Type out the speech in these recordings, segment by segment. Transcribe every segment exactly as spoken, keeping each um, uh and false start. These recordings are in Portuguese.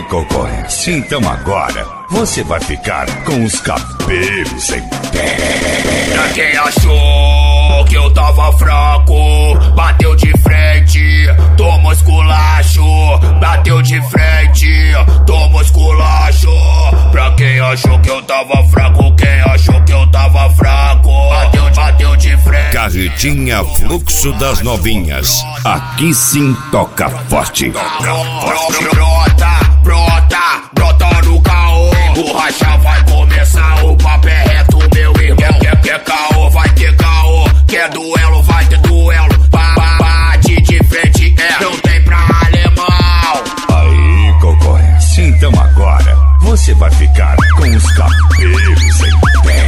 concorrência, então agora você vai ficar com os cabelos em pé. Pra quem achou que eu tava fraco, bateu de frente, tomou esculacho. Bateu de frente, tomou esculacho. Pra quem achou que eu tava fraco, quem achou que eu tava fraco, bateu, bateu de frente. Carretinha Fluxo das Novinhas, aqui sim toca forte. Brota, brota, brota no caô. O racha vai começar, o papo é reto, meu irmão. Quer, quer, quer caô, vai ter caô. Quer duelo, vai ter duelo. Bate de frente, é, não tem pra alemão. Aí, concorrência, então agora você vai ficar com os cabelos em pé.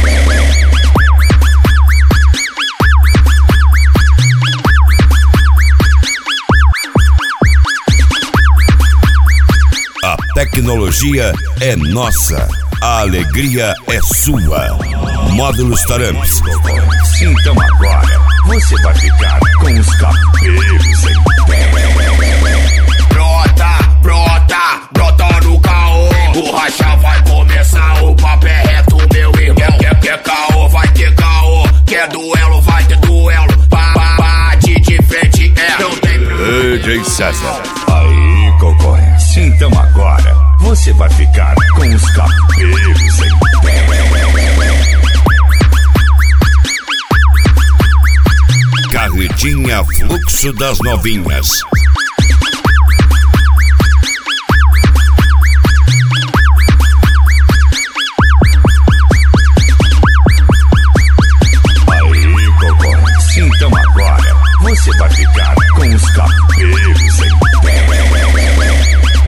A tecnologia é nossa, a alegria é sua. Módulos Taramps. Então agora você vai ficar com os cabelos em pé. Brota, brota, brota no caô. O racha vai começar, o papo é reto, meu irmão. Quer, quer caô, vai ter caô. Quer duelo, vai ter duelo. Bate de frente, é, não tem pra... D J César. Aí, concorrência, então agora você vai ficar com os cabelos em pé. Carretinha Fluxo das Novinhas.